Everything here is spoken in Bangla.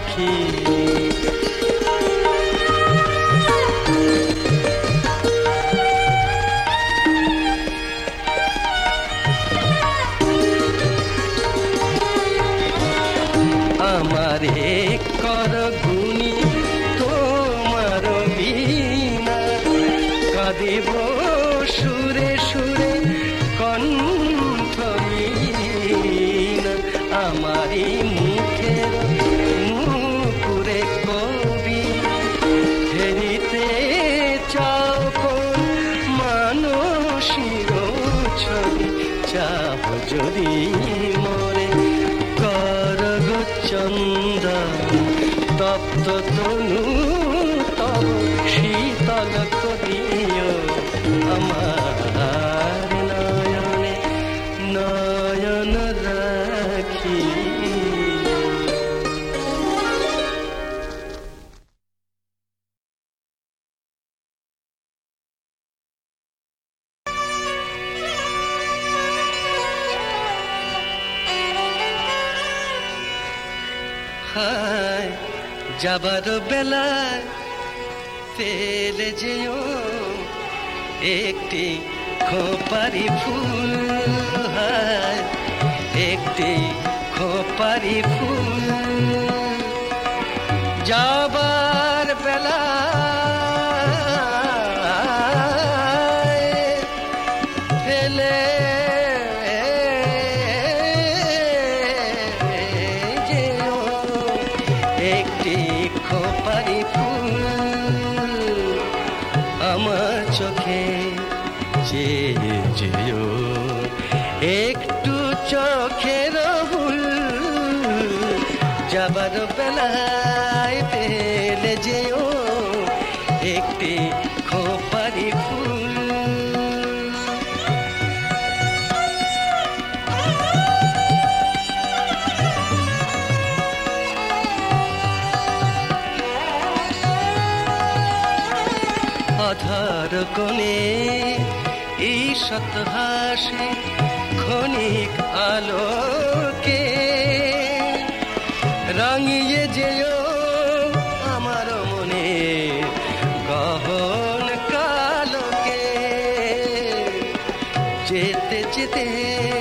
রাখি। আমারে কর গুনি তোমার বিনা, কাঁদিব সুরে সুরে কণ্ঠহীন। আমারি মুখের মুকুরে কবি ফেরিতে চাও কোন মানসিক ছবি, চাহ যদি মরে চন্দন তপ্ত তনু তব শীতল করিও আমার নয়নে নয়ন রাখি। যাবার বেলায় ফেলে যেও একটি খোপারি ফুল, একটি খোপারি ফুল। যাবার বেলায় ফেলে খোপারি ফুল, আমার চোখে চেয়ে যেও একটু চোখের ভুল। যাবার বেলায় ফেলে যেও একটি খোপারি ফুল। আধার কোণে ঈষৎ হাসে ক্ষণিক আলোকে, রাঙিয়ে যেও আমার মনে গহন কালকে। যেতে যেতে